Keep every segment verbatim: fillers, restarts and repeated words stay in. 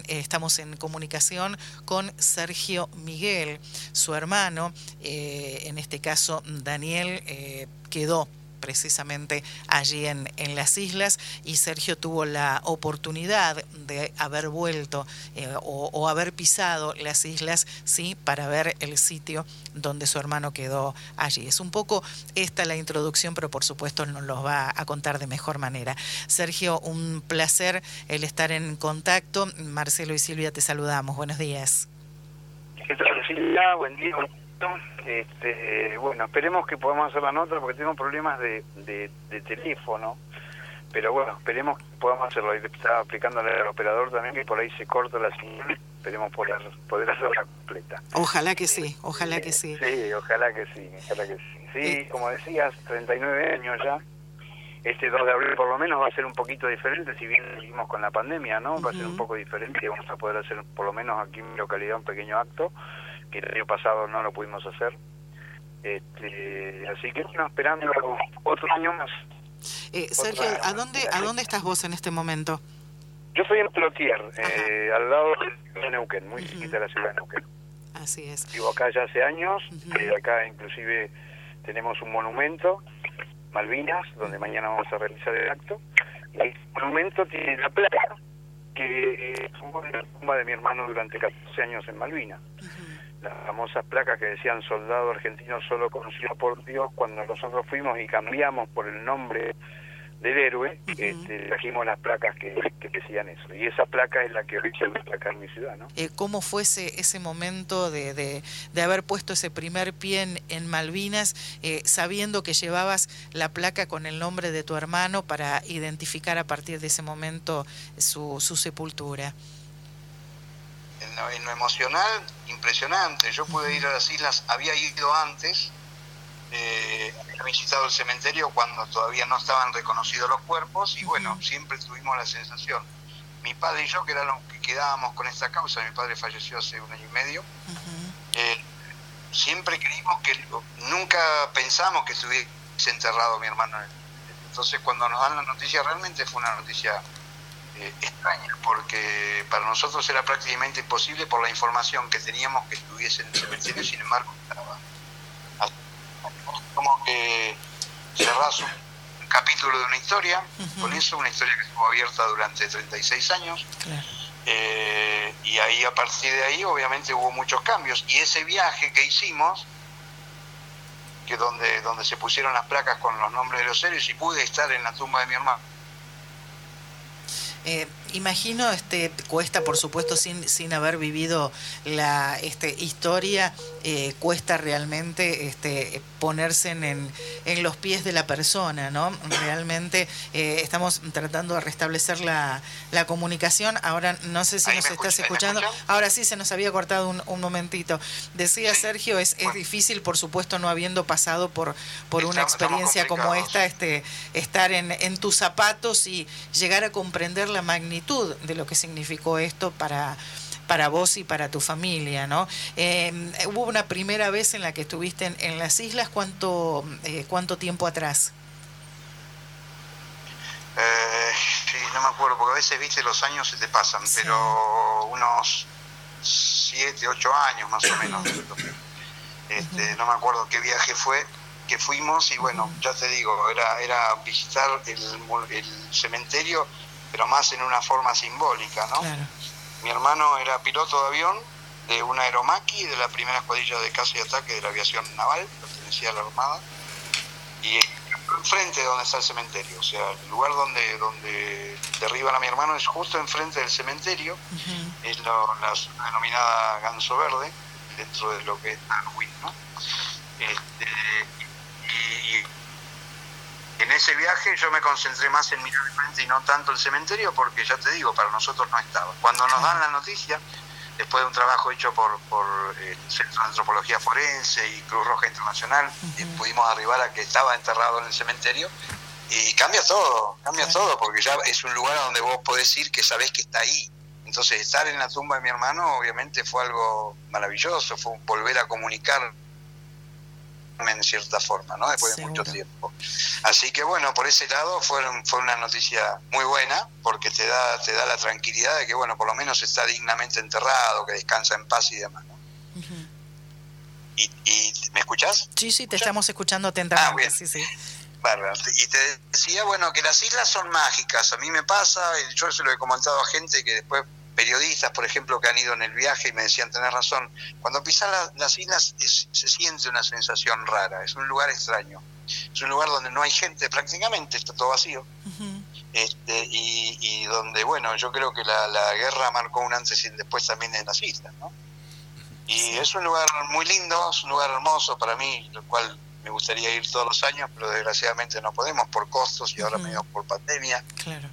eh, estamos en comunicación con Sergio Miguel, su hermano, eh, en este caso Daniel, eh, quedó precisamente allí en, en las islas, y Sergio tuvo la oportunidad de haber vuelto eh, o, o haber pisado las islas, sí, para ver el sitio donde su hermano quedó allí. Es un poco esta la introducción, pero por supuesto nos lo va a contar de mejor manera. Sergio, un placer el estar en contacto. Marcelo y Silvia te saludamos. Buenos días. ¿Qué tal, Silvia? Buen día. Este, bueno, esperemos que podamos hacer la nota porque tengo problemas de, de, de teléfono, pero bueno, esperemos que podamos hacerlo. Y estaba aplicándole al operador también que por ahí se corta la señal, esperemos poder, poder hacerla completa. Ojalá que sí, ojalá que sí. Sí, ojalá que sí, ojalá que sí. Sí, eh. como decías, treinta y nueve años ya. Este dos de abril por lo menos va a ser un poquito diferente, si bien seguimos con la pandemia, ¿no? Va uh-huh. a ser un poco diferente y vamos a poder hacer por lo menos aquí en mi localidad un pequeño acto, que el año pasado no lo pudimos hacer. Este, así que bueno, esperando otro año más. Eh, Sergio, año ¿a dónde más. ¿a dónde estás vos en este momento? Yo soy en Plotier, eh, al lado de Neuquén, muy uh-huh. cerquita de la ciudad de Neuquén. Así es. Vivo acá ya hace años, uh-huh. eh, acá inclusive tenemos un monumento, Malvinas, donde mañana vamos a realizar el acto. Y el monumento tiene la placa que estuvo en la tumba de mi hermano durante catorce años en Malvinas. Uh-huh. Las famosas placas que decían soldado argentino solo conocido por Dios. Cuando nosotros fuimos y cambiamos por el nombre del héroe, uh-huh. este, trajimos las placas que, que decían eso. Y esa placa es la que hoy se muestra acá en mi ciudad, ¿no? Eh, ¿Cómo fue ese, ese momento de, de, de haber puesto ese primer pie en, en Malvinas, eh, sabiendo que llevabas la placa con el nombre de tu hermano para identificar a partir de ese momento su, su sepultura? En lo, en lo emocional, impresionante. Yo pude ir a las islas, había ido antes, eh, había visitado el cementerio cuando todavía no estaban reconocidos los cuerpos y bueno, uh-huh. siempre tuvimos la sensación. Mi padre y yo, que eran los que quedábamos con esta causa, mi padre falleció hace un año y medio, uh-huh. eh, siempre creímos que, nunca pensamos que estuviese enterrado mi hermano. Entonces cuando nos dan la noticia, realmente fue una noticia eh, extraña, porque para nosotros era prácticamente imposible por la información que teníamos que estuviese en el cementerio, sin embargo estaba. Como que cerrás un capítulo de una historia, uh-huh. con eso, una historia que estuvo abierta durante treinta y seis años, claro. eh, y ahí a partir de ahí obviamente hubo muchos cambios, y ese viaje que hicimos, que donde, donde se pusieron las placas con los nombres de los héroes, y pude estar en la tumba de mi hermano. Eh, imagino, este, cuesta, por supuesto, sin sin haber vivido la este, historia, eh, cuesta realmente este, ponerse en, en, en los pies de la persona, ¿no? Realmente eh, estamos tratando de restablecer la, la comunicación. Ahora no sé si Ahí nos estás escucha, escuchando. Ahora sí, se nos había cortado un, un momentito. Decía sí. Sergio, es, bueno. es difícil, por supuesto, no habiendo pasado por, por una estamos, experiencia estamos como esta, este, estar en, en tus zapatos y llegar a comprender la magnitud de lo que significó esto para, para vos y para tu familia, ¿no? Eh, hubo una primera vez en la que estuviste en, en las islas, ¿cuánto, eh, cuánto tiempo atrás? Eh, sí, no me acuerdo, porque a veces, viste, los años se te pasan, sí. pero unos siete, ocho años más o menos. este, uh-huh. No me acuerdo qué viaje fue, que fuimos, y bueno, uh-huh. ya te digo, era, era visitar el, el cementerio, pero más en una forma simbólica, ¿no? Claro. Mi hermano era piloto de avión de una aeromaqui de la primera escuadrilla de caza y ataque de la aviación naval, pertenecía a la Armada, y enfrente de donde está el cementerio, o sea, el lugar donde donde derriban a mi hermano es justo enfrente del cementerio, uh-huh. es lo, la denominada Ganso Verde, dentro de lo que es Darwin, ¿no? Este, y, y en ese viaje yo me concentré más en mirar de frente y no tanto el cementerio, porque ya te digo, para nosotros no estaba. Cuando nos dan la noticia, después de un trabajo hecho por, por el Centro de Antropología Forense y Cruz Roja Internacional, uh-huh. pudimos arribar a que estaba enterrado en el cementerio, y cambia todo, cambia uh-huh. todo, porque ya es un lugar donde vos podés ir que sabés que está ahí. Entonces estar en la tumba de mi hermano obviamente fue algo maravilloso, fue volver a comunicar en cierta forma, ¿no? Después Seguro. de mucho tiempo. Así que bueno, por ese lado fue, fue una noticia muy buena, porque te da, te da la tranquilidad de que, bueno, por lo menos está dignamente enterrado, que descansa en paz y demás, ¿no? Uh-huh. y, y ¿me escuchás? Sí, sí, te ¿Escuchás? estamos escuchando atentamente. Ah, bien. Sí, sí. Bárbaro. Y te decía, bueno, que las islas son mágicas. A mí me pasa, y yo se lo he comentado a gente que después, periodistas, por ejemplo, que han ido en el viaje y me decían, tenés razón, cuando pisás la, las islas es, se siente una sensación rara, es un lugar extraño, es un lugar donde no hay gente prácticamente, está todo vacío, uh-huh. este, y, y donde, bueno, yo creo que la, la guerra marcó un antes y un después también en las islas, ¿no? Y sí. Es un lugar muy lindo, es un lugar hermoso para mí, lo cual me gustaría ir todos los años, pero desgraciadamente no podemos por costos y uh-huh. ahora medio por pandemia. Claro.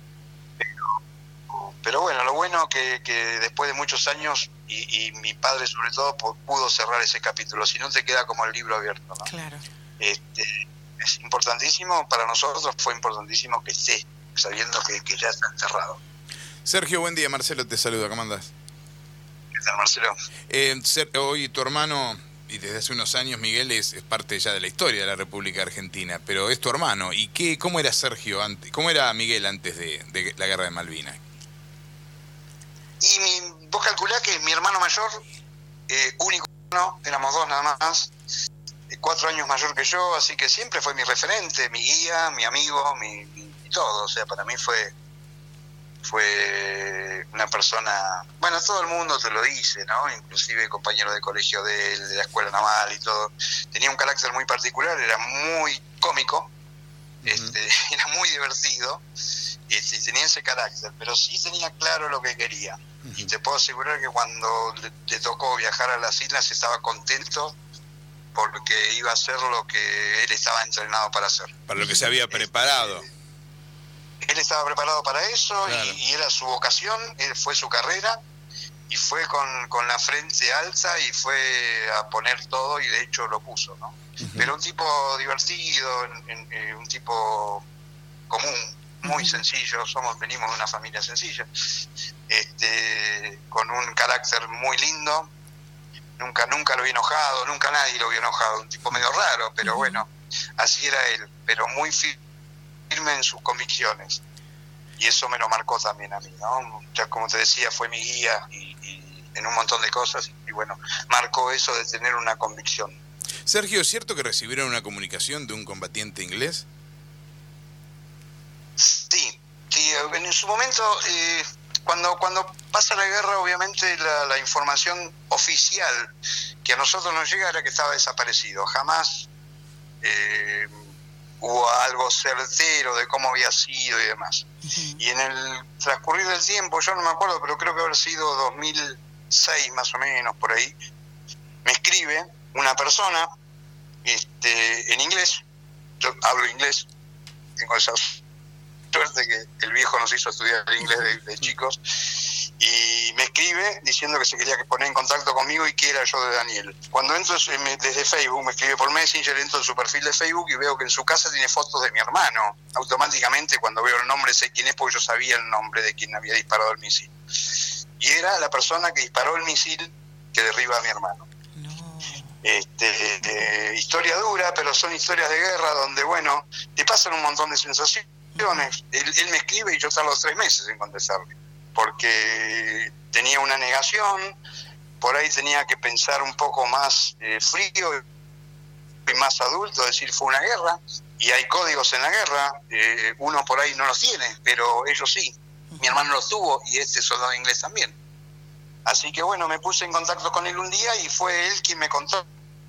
Pero bueno, lo bueno que, que después de muchos años, y, y mi padre sobre todo, pudo cerrar ese capítulo, si no te queda como el libro abierto, ¿no? Claro. Este, es importantísimo, para nosotros fue importantísimo que esté, sabiendo que, que ya está enterrado. Sergio, buen día, Marcelo te saluda, ¿cómo andás? ¿Qué tal, Marcelo? Eh, hoy tu hermano, y desde hace unos años Miguel, es, es parte ya de la historia de la República Argentina, pero es tu hermano, ¿y qué, cómo era Sergio antes, cómo era Miguel antes de, de la Guerra de Malvinas? Y mi, vos calculás que mi hermano mayor, eh, único, no, éramos dos nada más, eh, cuatro años mayor que yo, así que siempre fue mi referente, mi guía, mi amigo, mi, mi, mi todo. O sea, para mí fue fue una persona, bueno, todo el mundo te lo dice, ¿no? Inclusive compañero de colegio de él, de la escuela naval y todo. Tenía un carácter muy particular, era muy cómico, uh-huh. este, era muy divertido. Y tenía ese carácter, pero sí tenía claro lo que quería. Uh-huh. Y te puedo asegurar que cuando le, le tocó viajar a las islas estaba contento porque iba a hacer lo que él estaba entrenado para hacer. Para lo que se había preparado. Este, él estaba preparado para eso, claro. y, y era su vocación, él fue su carrera, y fue con, con la frente alta y fue a poner todo, y de hecho lo puso, ¿no? Uh-huh. Pero un tipo divertido, en, en, en, un tipo común, muy sencillo, somos venimos de una familia sencilla, este, con un carácter muy lindo, nunca nunca lo vi enojado, nunca nadie lo vio enojado, un tipo medio raro, pero uh-huh. bueno, así era él, pero muy firme en sus convicciones, y eso me lo marcó también a mí, ¿no? Ya como te decía, fue mi guía y, y en un montón de cosas, y bueno, marcó eso de tener una convicción. Sergio, ¿es cierto que recibieron una comunicación de un combatiente inglés? Sí, sí, en su momento, eh, cuando cuando pasa la guerra, obviamente la, la información oficial que a nosotros nos llega era que estaba desaparecido. Jamás eh, hubo algo certero de cómo había sido y demás. Uh-huh. Y en el transcurrir del tiempo, yo no me acuerdo, pero creo que haber sido dos mil seis más o menos, por ahí, me escribe una persona este, en inglés, yo hablo inglés, tengo esas... suerte que el viejo nos hizo estudiar el inglés de, de chicos, y me escribe diciendo que se quería poner en contacto conmigo y que era yo de Daniel. Cuando entro desde Facebook, me escribe por Messenger, entro en su perfil de Facebook y veo que en su casa tiene fotos de mi hermano. Automáticamente cuando veo el nombre sé quién es, porque yo sabía el nombre de quien había disparado el misil. Y era la persona que disparó el misil que derriba a mi hermano. No. Este, eh, historia dura, pero son historias de guerra donde, bueno, te pasan un montón de sensaciones. Él, él me escribe y yo tardo tres meses en contestarle, porque tenía una negación, por ahí tenía que pensar un poco más eh, frío y más adulto, decir fue una guerra, y hay códigos en la guerra, eh, uno por ahí no los tiene, pero ellos sí, mi hermano los tuvo y este soldado inglés también. Así que bueno, me puse en contacto con él un día y fue él quien me contó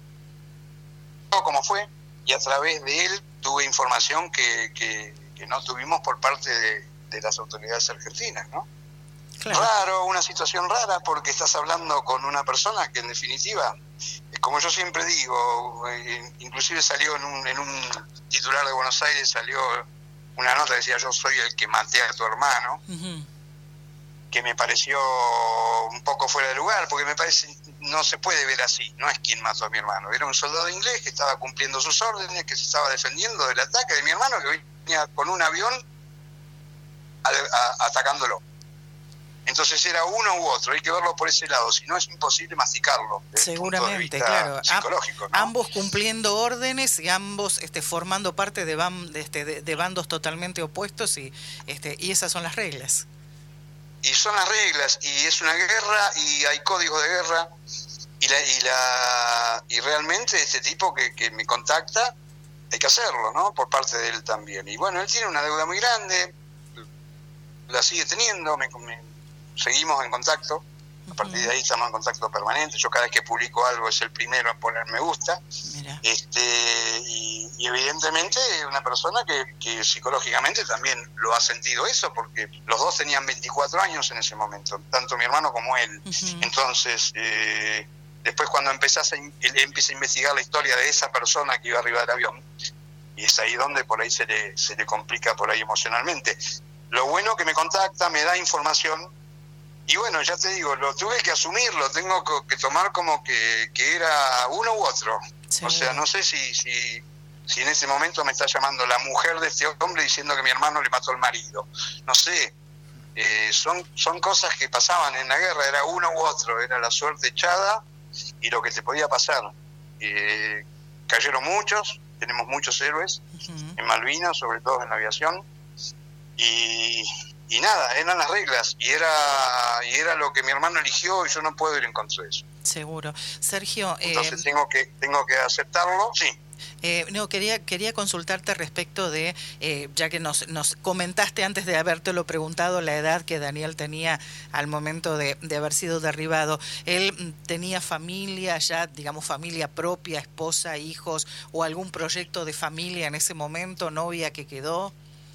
cómo fue, y a través de él tuve información que... que que no tuvimos por parte de, de las autoridades argentinas, ¿no? Claro. Raro, una situación rara, porque estás hablando con una persona que en definitiva, como yo siempre digo, eh, inclusive salió en un, en un titular de Buenos Aires, salió una nota que decía yo soy el que maté a tu hermano, uh-huh. que me pareció un poco fuera de lugar, porque me parece no se puede ver así, no es quien mató a mi hermano, era un soldado inglés que estaba cumpliendo sus órdenes, que se estaba defendiendo del ataque de mi hermano, que hoy con un avión a, a, atacándolo. Entonces era uno u otro, hay que verlo por ese lado, si no es imposible masticarlo. Seguramente, claro. Psicológico, ¿no? Ambos cumpliendo órdenes y ambos este, formando parte de, bam, de, este, de, de bandos totalmente opuestos y, este, y esas son las reglas. Y son las reglas, y es una guerra, y hay códigos de guerra, y la y la y realmente este tipo que, que me contacta, hay que hacerlo, ¿no? Por parte de él también. Y bueno, él tiene una deuda muy grande, la sigue teniendo, me, me seguimos en contacto, a partir de ahí estamos en contacto permanente, yo cada vez que publico algo es el primero en poner me gusta. Mira. este y, y evidentemente es una persona que, que psicológicamente también lo ha sentido eso, porque los dos tenían veinticuatro años en ese momento, tanto mi hermano como él. Uh-huh. Entonces eh, después cuando empezás a, él empieza a investigar la historia de esa persona que iba arriba del avión, y es ahí donde por ahí se le, se le complica por ahí emocionalmente. Lo bueno que me contacta, me da información. Y bueno, ya te digo, lo tuve que asumir, lo tengo que tomar como que, que era uno u otro. Sí. O sea, no sé si, si si en ese momento me está llamando la mujer de este hombre diciendo que mi hermano le mató al marido. No sé, eh, son, son cosas que pasaban en la guerra, era uno u otro, era la suerte echada y lo que te podía pasar. Eh, cayeron muchos, tenemos muchos héroes uh-huh. en Malvinas, sobre todo en la aviación, y... Y nada, eran las reglas y era y era lo que mi hermano eligió y yo no puedo ir en contra de eso. Seguro. Sergio... Entonces eh, tengo que tengo que aceptarlo, sí. Eh, no, quería quería consultarte respecto de, eh, ya que nos, nos comentaste antes de habértelo preguntado, la edad que Daniel tenía al momento de, de haber sido derribado. ¿Él tenía familia ya, digamos, familia propia, esposa, hijos o algún proyecto de familia en ese momento, novia que quedó?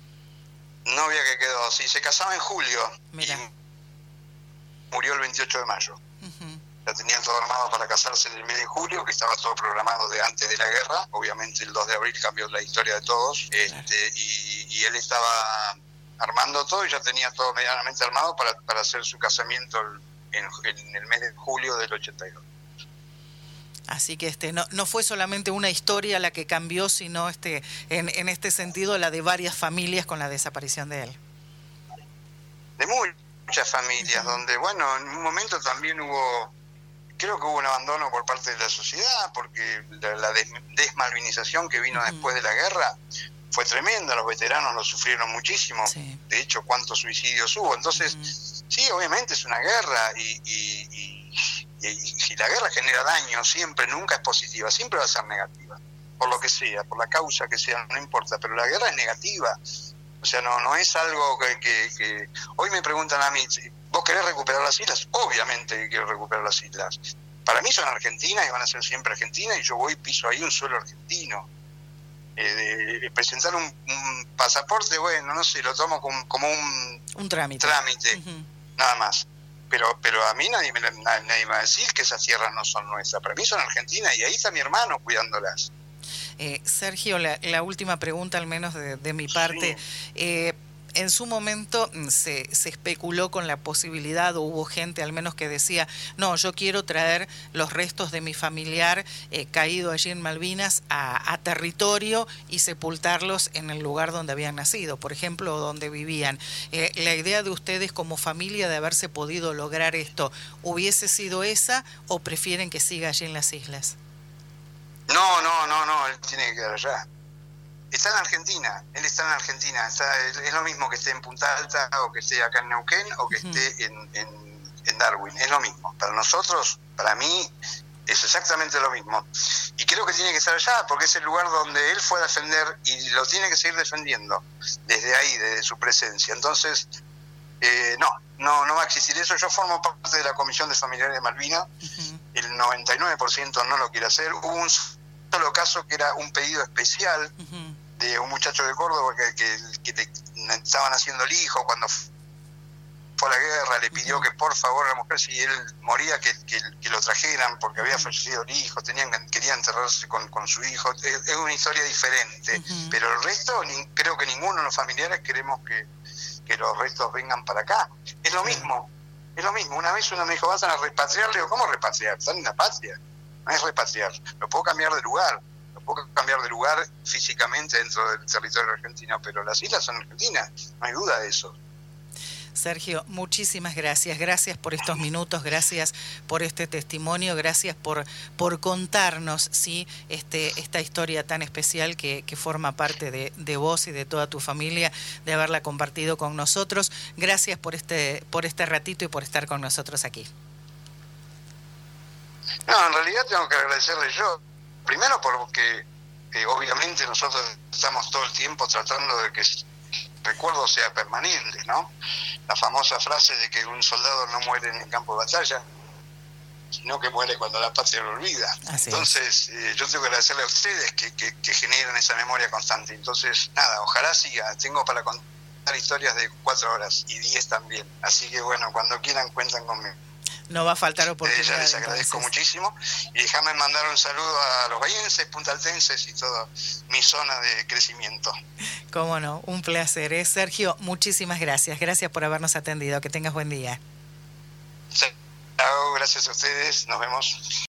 Novia que quedó, sí, se casaba en julio. Mira. Y murió el veintiocho de mayo. Uh-huh. Ya tenían todo armado para casarse en el mes de julio, que estaba todo programado de antes de la guerra. Obviamente el dos de abril cambió la historia de todos. Claro. Este, y, y él estaba armando todo y ya tenía todo medianamente armado para, para hacer su casamiento en, en el mes de julio del ochenta y dos. Así que este no no fue solamente una historia la que cambió, sino este en, en este sentido la de varias familias con la desaparición de él. De muchas familias, uh-huh. donde, bueno, en un momento también hubo, creo que hubo un abandono por parte de la sociedad, porque la, la des, desmalvinización que vino uh-huh. después de la guerra fue tremenda, los veteranos lo sufrieron muchísimo, sí. De hecho, cuántos suicidios hubo. Entonces, uh-huh. sí, obviamente es una guerra y... y, y Y, y si la guerra genera daño, siempre, nunca es positiva, siempre va a ser negativa, por lo que sea, por la causa que sea, no importa, pero la guerra es negativa, o sea, no no es algo que, que, que... Hoy me preguntan a mí, ¿vos querés recuperar las islas? Obviamente que quiero recuperar las islas, para mí son argentinas y van a ser siempre argentinas, y yo voy y piso ahí un suelo argentino. Eh, de, de presentar un, un pasaporte, bueno, no sé, lo tomo como, como un, un trámite, trámite uh-huh. nada más. Pero pero a mí nadie me, nadie, nadie me va a decir que esas tierras no son nuestras. Para mí son argentinas y ahí está mi hermano cuidándolas. Eh, Sergio, la, la última pregunta, al menos de, de mi parte. Sí. Eh, en su momento se, se especuló con la posibilidad, o hubo gente al menos que decía, no, yo quiero traer los restos de mi familiar eh, caído allí en Malvinas a, a territorio y sepultarlos en el lugar donde habían nacido, por ejemplo, donde vivían. Eh, ¿La idea de ustedes como familia de haberse podido lograr esto hubiese sido esa o prefieren que siga allí en las islas? No, no, no, no, él tiene que quedar allá. Está en Argentina, él está en Argentina, está, es lo mismo que esté en Punta Alta o que esté acá en Neuquén o que uh-huh. esté en, en, en Darwin, es lo mismo. Para nosotros, para mí, es exactamente lo mismo. Y creo que tiene que estar allá porque es el lugar donde él fue a defender y lo tiene que seguir defendiendo, desde ahí, desde su presencia. Entonces, eh, no, no, no va a existir eso. Yo formo parte de la Comisión de Familiares de Malvinas, uh-huh. el noventa y nueve por ciento no lo quiere hacer. Hubo un solo caso que era un pedido especial uh-huh. de un muchacho de Córdoba que, que, que le estaban haciendo el hijo cuando fue a la guerra, le pidió uh-huh. que por favor a la mujer, si él moría, que, que, que lo trajeran porque había fallecido el hijo, tenían quería enterrarse con, con su hijo. Es, es una historia diferente, uh-huh. pero el resto, ni, creo que ninguno de los familiares queremos que, que los restos vengan para acá. Es lo mismo, es lo mismo. Una vez uno me dijo, ¿vas a repatriar? Le digo, ¿cómo repatriar? Están en la patria. No es repatriar, lo puedo cambiar de lugar, lo puedo cambiar de lugar físicamente dentro del territorio argentino, pero las islas son argentinas, no hay duda de eso. Sergio, muchísimas gracias. Gracias por estos minutos, gracias por este testimonio, gracias por, por contarnos, ¿sí?, este, esta historia tan especial que, que forma parte de, de vos y de toda tu familia, de haberla compartido con nosotros. Gracias por este, por este ratito y por estar con nosotros aquí. No, en realidad tengo que agradecerle yo. Primero porque eh, obviamente nosotros estamos todo el tiempo tratando de que el recuerdo sea permanente, ¿no? La famosa frase de que un soldado no muere en el campo de batalla, sino que muere cuando la patria lo olvida. Así Entonces, eh, yo tengo que agradecerle a ustedes que, que, que generan esa memoria constante. Entonces, nada, ojalá siga. Tengo para contar historias de cuatro horas y diez también. Así que, bueno, cuando quieran cuentan conmigo. No va a faltar oportunidad. Ya les agradezco entonces muchísimo. Y déjame mandar un saludo a los bahienses, puntaltenses y toda mi zona de crecimiento. Cómo no, un placer. ¿eh? Sergio, muchísimas gracias. Gracias por habernos atendido. Que tengas buen día. Chao, gracias a ustedes. Nos vemos.